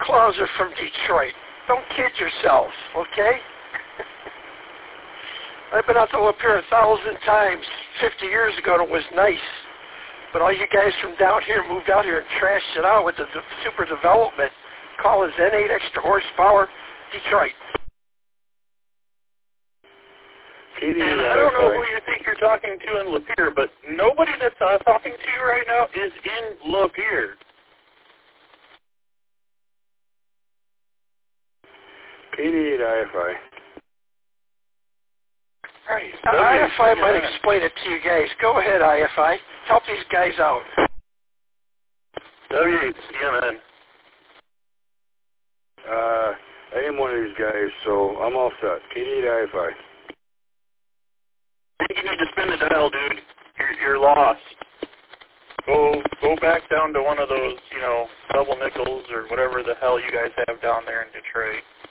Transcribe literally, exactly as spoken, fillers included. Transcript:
Claus are from Detroit. Don't kid yourselves, okay? I've been out to Lapeer a thousand times fifty years ago, and it was nice. But all you guys from down here moved out here and trashed it out with the de- super development. Call us N eight extra horsepower, Detroit. And I don't know who you think you're talking to in Lapeer, but nobody that's uh, talking to you right now is in Lapeer. K D eight I F I. All right, I F I might explain it to you guys. Go ahead, I F I. Help these guys out. W eight C M N. Uh, I am one of these guys, so I'm all set. K D eight I F I. I think you need to spin the dial, dude. You're, you're lost. Go go back down to one of those, you know, double nickels or whatever the hell you guys have down there in Detroit.